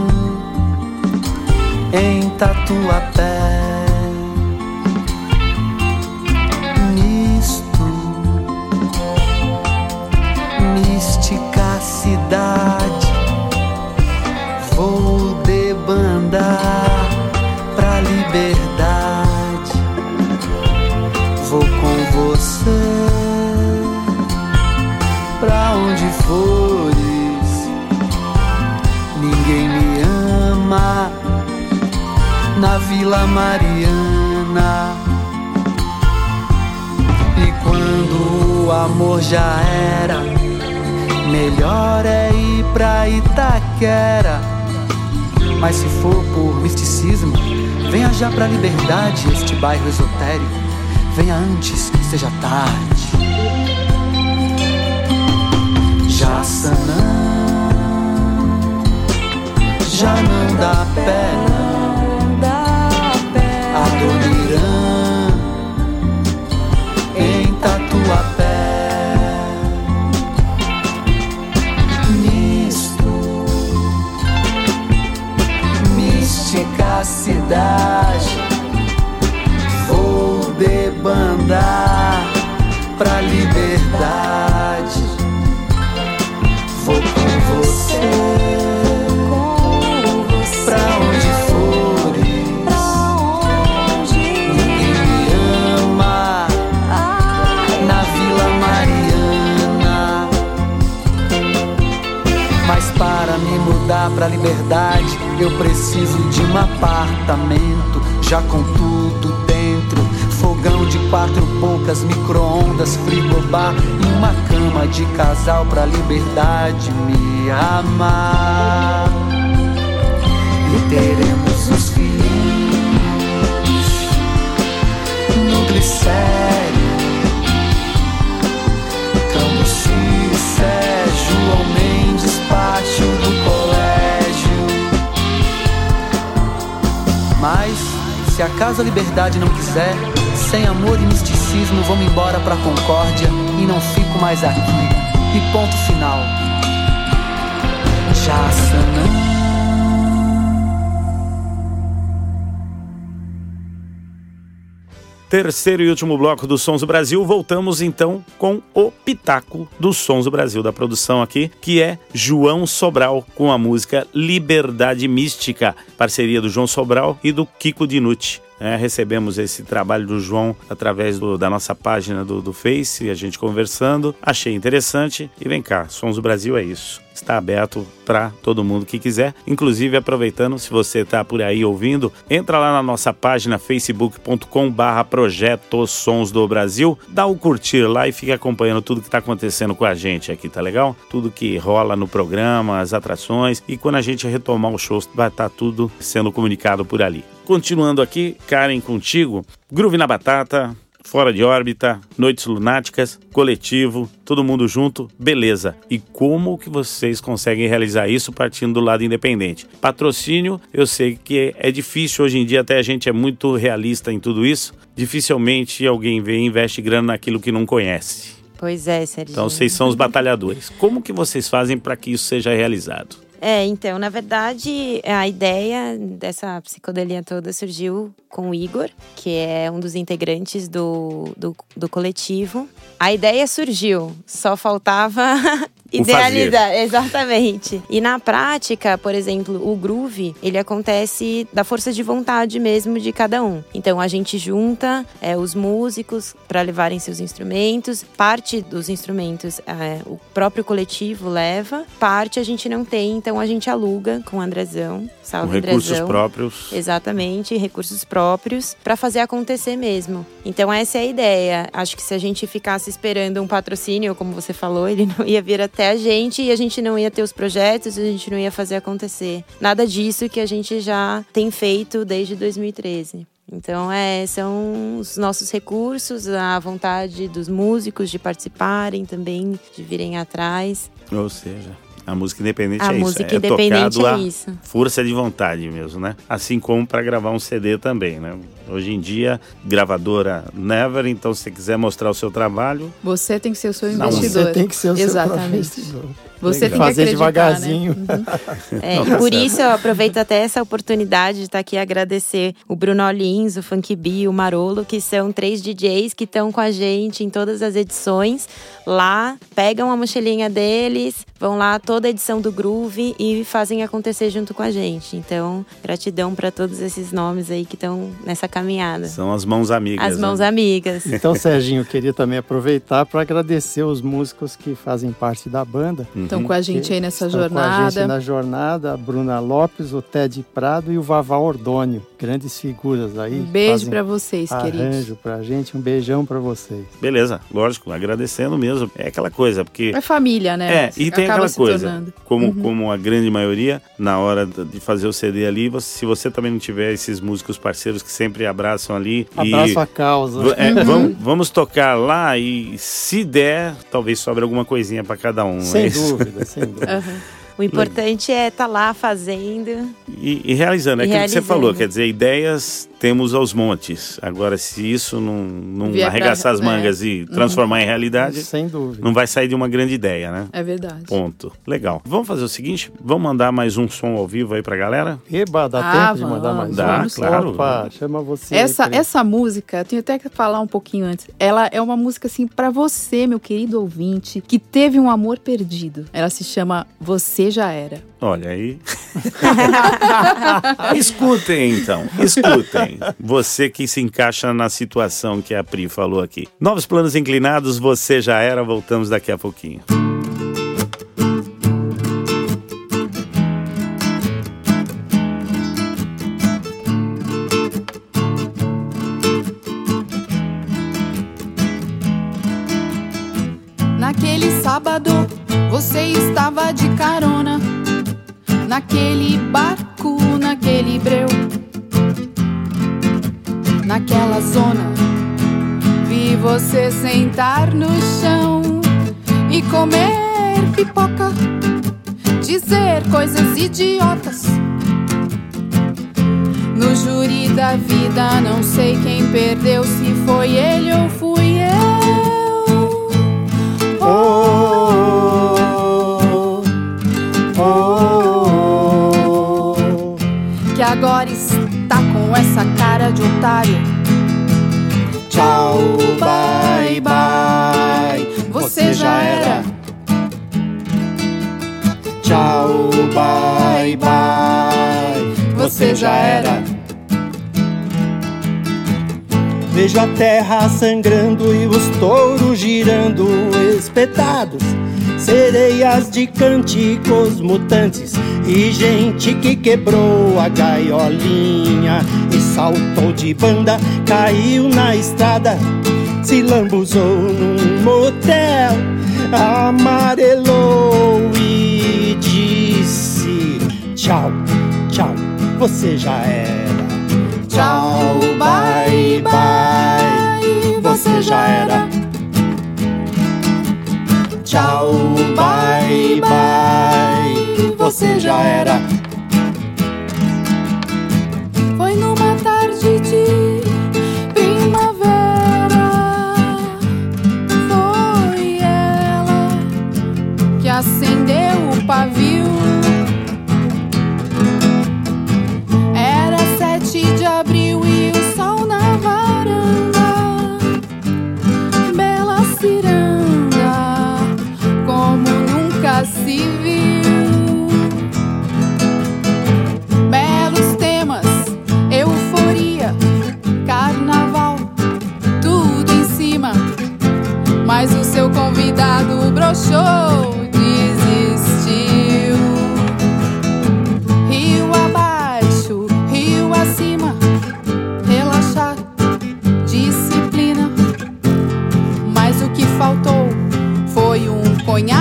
em Tatuapé. Misto, mística cidade, vou debandar pra liberdade. Vou com você pra onde fores, ninguém me ama na Vila Mariana. E quando o amor já era, melhor é ir pra Itaquera. Mas se for por misticismo, venha já pra Liberdade, este bairro esotérico. Venha antes que seja tarde. Jaçanã, já não dá pé, Adoniran em Tatuapé. Misto, mística cidade, vou debandar pra liberdade. Vou com você, com você pra onde fores, pra onde ninguém me ama, ai, na Vila Mariana. Mas para me mudar pra liberdade, eu preciso de um apartamento, já com tudo dentro. Fogão de quatro bocas, micro-ondas, frigobar e uma cama de casal pra liberdade me amar. E teremos os filhinhos no glicério, Cambuci, Sérgio, João Mendes, pátio do colégio. Mas se acaso a liberdade não quiser, sem amor e misticismo, vou-me embora pra Concórdia e não fico mais aqui. E ponto final. Jaçanã. Terceiro e último bloco dos Sons do Brasil, voltamos então com o Pitaco dos Sons do Brasil, da produção aqui, que é João Sobral, com a música Liberdade Mística, parceria do João Sobral e do Kiko Dinucci. É, recebemos esse trabalho do João através do, da nossa página do, do Face, a gente conversando, achei interessante. E vem cá, Sons do Brasil é isso, está aberto para todo mundo que quiser, inclusive aproveitando, se você está por aí ouvindo, entra lá na nossa página facebook ponto com barra projeto Sons do Brasil, dá o curtir lá e fica acompanhando tudo que está acontecendo com a gente aqui, tá legal? Tudo que rola no programa, as atrações, e quando a gente retomar o show, vai estar tudo sendo comunicado por ali. Continuando aqui, Karen, contigo, Groove na Batata, Fora de Órbita, Noites Lunáticas, Coletivo, todo mundo junto, beleza. E como que vocês conseguem realizar isso partindo do lado independente? Patrocínio, eu sei que é difícil hoje em dia, até a gente é muito realista em tudo isso, dificilmente alguém vem e investe grana naquilo que não conhece. Pois é, Serginho. Então vocês são os batalhadores. Como que vocês fazem para que isso seja realizado? É, então, na verdade, a ideia dessa psicodelia toda surgiu com o Igor, que é um dos integrantes do, do, do coletivo. A ideia surgiu, só faltava Idealizar, exatamente. E na prática, por exemplo, o groove, ele acontece da força de vontade mesmo de cada um. Então a gente junta é, os músicos para levarem seus instrumentos. Parte dos instrumentos é, o próprio coletivo leva, parte a gente não tem, então a gente aluga com o Andrezão. Salve, com recursos Andrezão. próprios. Exatamente, recursos próprios para fazer acontecer mesmo. Então essa é a ideia. Acho que se a gente ficasse esperando um patrocínio, como você falou, ele não ia vir até a gente e a gente não ia ter os projetos, a gente não ia fazer acontecer. Nada disso que a gente já tem feito desde dois mil e treze. Então, é, são os nossos recursos, a vontade dos músicos de participarem também, de virem atrás. Ou seja, a música independente a é isso. música é independente tocado é a isso. Força de vontade mesmo, né? Assim como para gravar um C D também, né? Hoje em dia, gravadora never, então se você quiser mostrar o seu trabalho... Você tem que ser o seu Não, investidor. Você tem que ser o Exatamente. seu investidor. Você Legal. tem que Fazer acreditar, devagarzinho. né? Uhum. É, e por isso eu aproveito até essa oportunidade de estar aqui e agradecer o Bruno Olins, o Funk Bee, o Marolo, que são três D Js que estão com a gente em todas as edições. Lá, pegam a mochilinha deles, vão lá toda a edição do Groove e fazem acontecer junto com a gente. Então, gratidão para todos esses nomes aí que estão nessa caminhada. São as mãos amigas. As mãos né? amigas. Então, Serginho, eu queria também aproveitar para agradecer os músicos que fazem parte da banda. Estão com a gente aí nessa Estão jornada. com a gente na jornada, a Bruna Lopes, o Ted Prado e o Vavá Ordônio. Grandes figuras aí. Um beijo para vocês, queridos. Arranjo pra gente, um beijão para vocês. Beleza, lógico, agradecendo mesmo. É aquela coisa, porque... É família, né? É, e tem Acaba aquela se coisa, tornando. como, Uhum. como a grande maioria, na hora de fazer o C D ali, você, se você também não tiver esses músicos parceiros que sempre abraçam ali... Abraço e, a causa. É, Uhum. vamos, vamos tocar lá e se der, talvez sobre alguma coisinha para cada um. Sem é isso? dúvida, sem dúvida. Uhum. O importante é estar lá fazendo. E, e realizando, é E aquilo que você realizando. falou, quer dizer, ideias temos aos montes. Agora, se isso não, não Vier arregaçar pra- as mangas é. e transformar em realidade, Sem dúvida. não vai sair de uma grande ideia, né? É verdade. Ponto. Legal. Vamos fazer o seguinte, vamos mandar mais um som ao vivo aí pra galera? Eba, dá Ah, tempo de mandar vamos, mais Dá, um? vamos claro. Opa, chama você. Essa, aí, Cris. essa música, eu tenho até que falar um pouquinho antes. Ela é uma música assim pra você, meu querido ouvinte, que teve um amor perdido. Ela se chama Você Já Era. Olha aí. Escutem então, escutem. Você que se encaixa na situação que a Pri falou aqui. Novos planos inclinados, Você Já Era. Voltamos daqui a pouquinho. Naquele sábado, você estava de carona. Naquele barco, naquele breu. Naquela zona, vi você sentar no chão e comer pipoca, dizer coisas idiotas. No júri da vida, não sei quem perdeu, se foi ele ou fui eu. Oh, oh, oh, Que agora está com essa cara de otário. tchau, bye, bye. Você já era. Tchau, bye, bye. Você já era. Vejo a terra sangrando e os touros girando espetados, sereias de cânticos mutantes e gente que quebrou a gaiolinha e saltou de banda, caiu na estrada, se lambuzou num motel, amarelou e disse tchau, tchau, você já era. Tchau, bye, bye, você já era. Tchau, bye, bye, você já era. Foi numa tarde de primavera, foi ela que acendeu o pavio. Era sete de abril e o sol na varanda, bela ciranda, como nunca mas o seu convidado broxou, desistiu. Rio abaixo, rio acima, relaxar, disciplina. Mas o que faltou foi um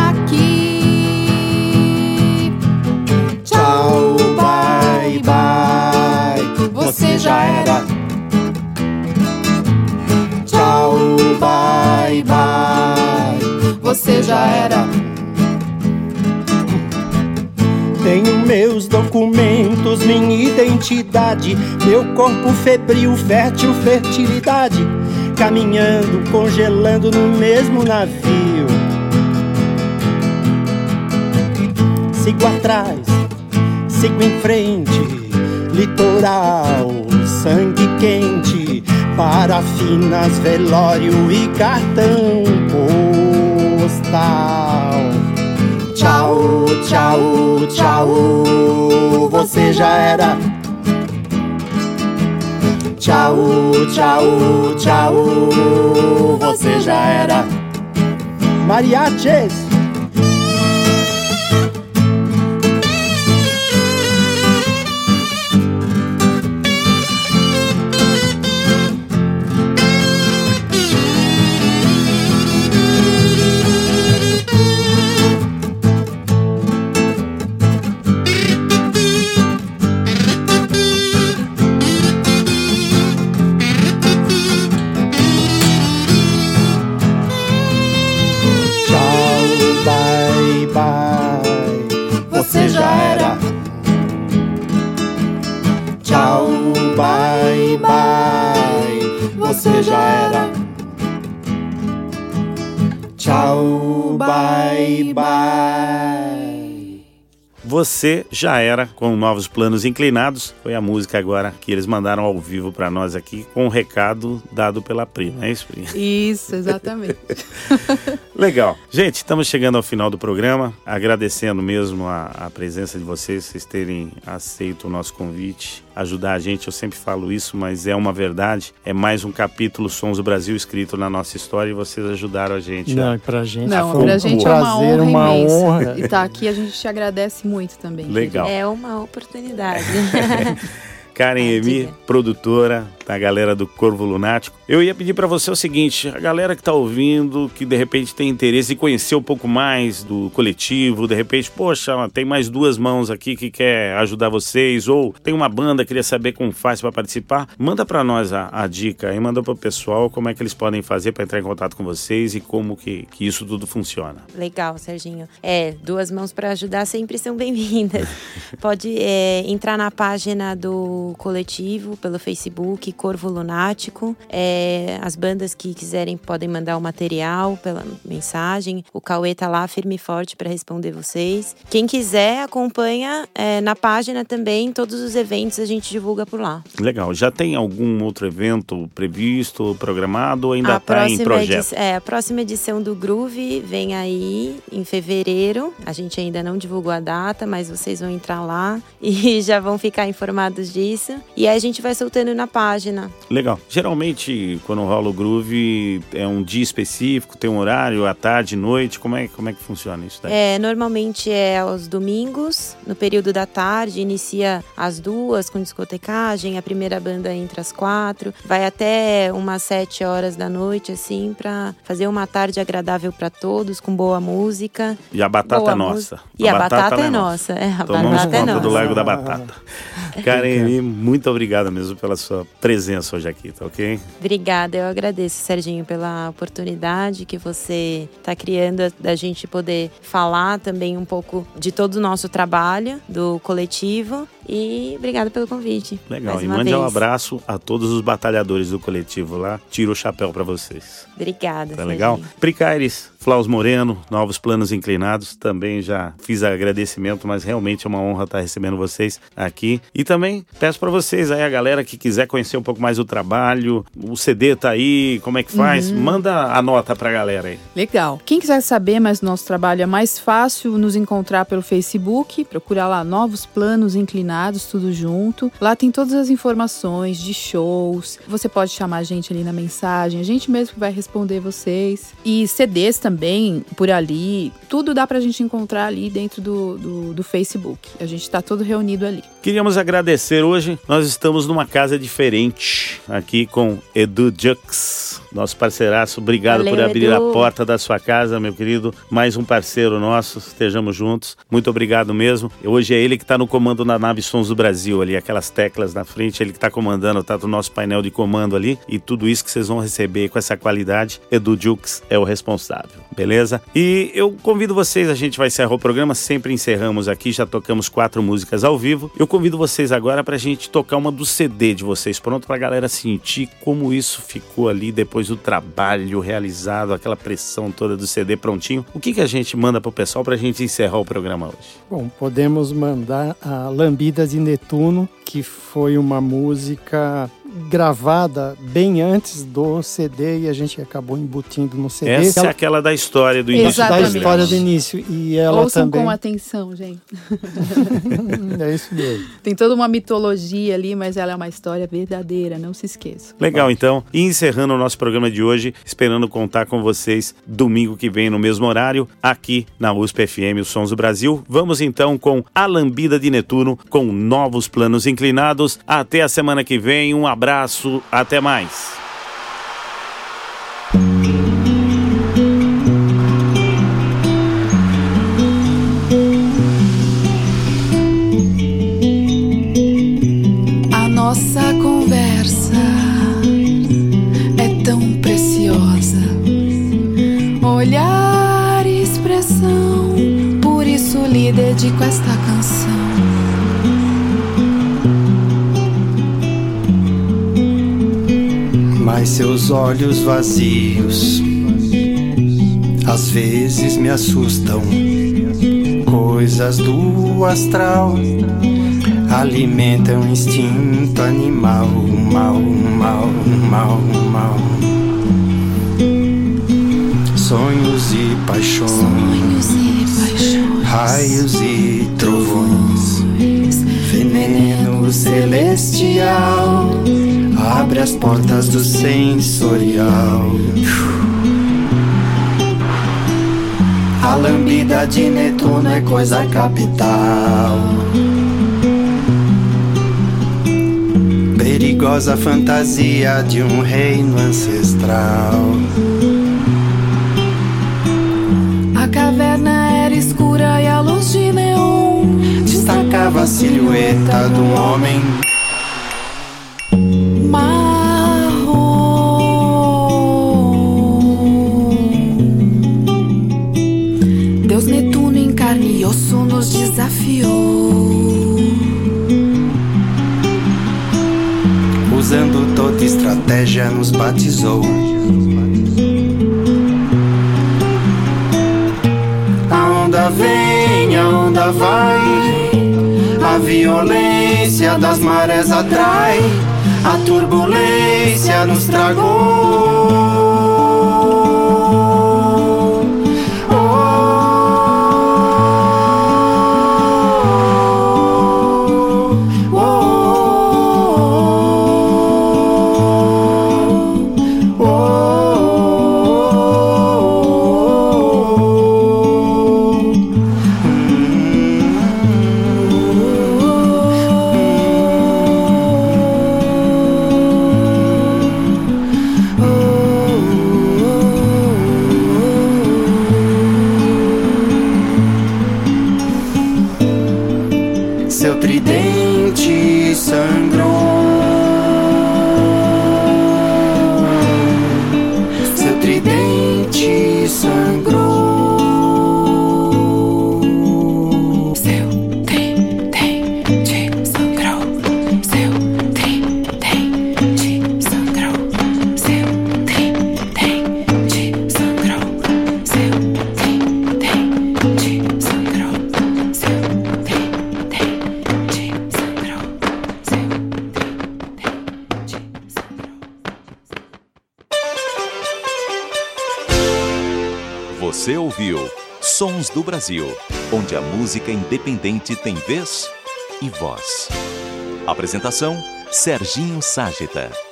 conhaque. Tchau, bye, bye, você já era. Tchau, bye, bye, você já era. Tenho meus documentos, minha identidade, meu corpo febril, fértil, fertilidade, caminhando, congelando no mesmo navio. Sigo atrás, sigo em frente, litoral, sangue quente, parafinas, velório e cartão postal. Tchau, tchau, tchau, você já era. Tchau, tchau, tchau, você já era. Mariachis. Você já era. Tchau, bye, bye, você já era. Tchau, bye, bye. Você já era, com Novos Planos Inclinados. Foi a música agora que eles mandaram ao vivo para nós aqui, com um recado dado pela Pri, não é isso, Pri? Isso, exatamente. Legal. Gente, estamos chegando ao final do programa, agradecendo mesmo a, a presença de vocês, vocês terem aceito o nosso convite, ajudar a gente. Eu sempre falo isso, mas é uma verdade. É mais um capítulo Sons do Brasil escrito na nossa história e vocês ajudaram a gente. Não, a... pra gente Não, foi pra um gente prazer, é uma honra uma imensa. honra. E tá aqui, a gente te agradece muito também. Legal. É uma oportunidade. Karen Emi, produtora da galera do Corvo Lunático. Eu ia pedir para você o seguinte, a galera que tá ouvindo, que de repente tem interesse em conhecer um pouco mais do coletivo, de repente, poxa, tem mais duas mãos aqui que quer ajudar vocês, ou tem uma banda, queria saber como faz para participar, manda para nós a, a dica aí, manda para o pessoal como é que eles podem fazer para entrar em contato com vocês e como que, que isso tudo funciona. Legal, Serginho. É, duas mãos para ajudar sempre são bem-vindas. Pode é, entrar na página do coletivo pelo Facebook, Corvo Lunático. É, as bandas que quiserem podem mandar o material pela mensagem. O Cauê tá lá firme e forte para responder vocês. Quem quiser acompanha é, na página também. Todos os eventos a gente divulga por lá. Legal. Já tem algum outro evento previsto, programado ou ainda está em projeto? Edi- é, a próxima edição do Groove vem aí em fevereiro. A gente ainda não divulgou a data, mas vocês vão entrar lá e já vão ficar informados disso. E aí a gente vai soltando na página. Legal. Geralmente, quando rola o Groove, é um dia específico, tem um horário, à tarde, noite, como é, como é que funciona isso daí? É, normalmente é aos domingos, no período da tarde, inicia às duas com discotecagem, a primeira banda entra às quatro, vai até umas sete horas da noite, assim, pra fazer uma tarde agradável pra todos, com boa música. E a batata boa é nossa. E a, a batata, batata é nossa. É, a Tomamos batata é conta nossa. do Largo da Batata. Karen, muito obrigado mesmo pela sua presença hoje aqui, tá ok? Obrigada, eu agradeço, Serginho, pela oportunidade que você está criando da gente poder falar também um pouco de todo o nosso trabalho, do coletivo. E obrigada pelo convite. Legal, e mande um abraço a todos os batalhadores do coletivo lá. Tiro o chapéu para vocês. Obrigada, tá legal? Pri Caires, Flaus Moreno, Novos Planos Inclinados, também já fiz agradecimento, mas realmente é uma honra estar recebendo vocês aqui. E também peço para vocês aí, a galera que quiser conhecer um pouco mais o trabalho, o C D tá aí, como é que faz? Uhum. Manda a nota pra galera aí. Legal. Quem quiser saber mais do nosso trabalho, é mais fácil nos encontrar pelo Facebook, procurar lá Novos Planos Inclinados. Apaixonados, tudo junto. Lá tem todas as informações de shows. Você pode chamar a gente ali na mensagem, a gente mesmo vai responder vocês. E C Ds também, por ali. Tudo dá pra gente encontrar ali dentro do, do, do Facebook. A gente tá todo reunido ali. Queríamos agradecer hoje. Nós estamos numa casa diferente, aqui com Edu Jux, nosso parceiraço. Obrigado Valeu, por abrir Edu. a porta da sua casa, meu querido. Mais um parceiro nosso, estejamos juntos. Muito obrigado mesmo. Hoje é ele que está no comando na nave Sons do Brasil ali, aquelas teclas na frente, ele que está comandando, tá do nosso painel de comando ali, e tudo isso que vocês vão receber com essa qualidade, Edu Jux é o responsável, beleza? E eu convido vocês, a gente vai encerrar o programa, sempre encerramos aqui, já tocamos quatro músicas ao vivo. Eu convido vocês agora pra gente tocar uma do C D de vocês, pronto pra galera sentir como isso ficou ali depois do trabalho realizado, aquela pressão toda do C D prontinho. O que que a gente manda pro pessoal pra gente encerrar o programa hoje? Bom, podemos mandar a Lambida de Netuno, que foi uma música gravada bem antes do C D e a gente acabou embutindo no C D. Essa ela... é aquela da história do início. Da Exatamente. história do início. E ela Ouçam também... com atenção, gente. É isso mesmo. Tem toda uma mitologia ali, mas ela é uma história verdadeira, não se esqueçam. Legal, então. E encerrando o nosso programa de hoje, esperando contar com vocês domingo que vem no mesmo horário, aqui na U S P F M, os Sons do Brasil. Vamos então com A Lambida de Netuno, com Novos Planos Inclinados. Até a semana que vem, um abraço, até mais. A nossa conversa é tão preciosa, olhar e expressão, por isso lhe dedico esta canção. Mas seus olhos vazios às vezes me assustam. Coisas do astral alimentam o instinto animal, mal, mal, mal, mal. Sonhos e paixões, Sonhos e paixões, raios e trovões, veneno celestial abre as portas do sensorial. A lambida de Netuno é coisa capital, perigosa fantasia de um reino ancestral. a caverna era escura e a luz de neon destacava a silhueta do homem Deus Netuno em carne e osso nos desafiou, usando toda estratégia nos batizou. A onda vem, a onda vai, a violência das marés atrai, a turbulência nos tragou. Seu tridente sangrou, seu tridente sangrou, seu tridente sangrou, seu tridente sangrou, seu tridente sangrou, seu tridente sangrou, seu Você ouviu Sons do Brasil, onde a música independente tem vez e voz. Apresentação: Serginho Ságeta.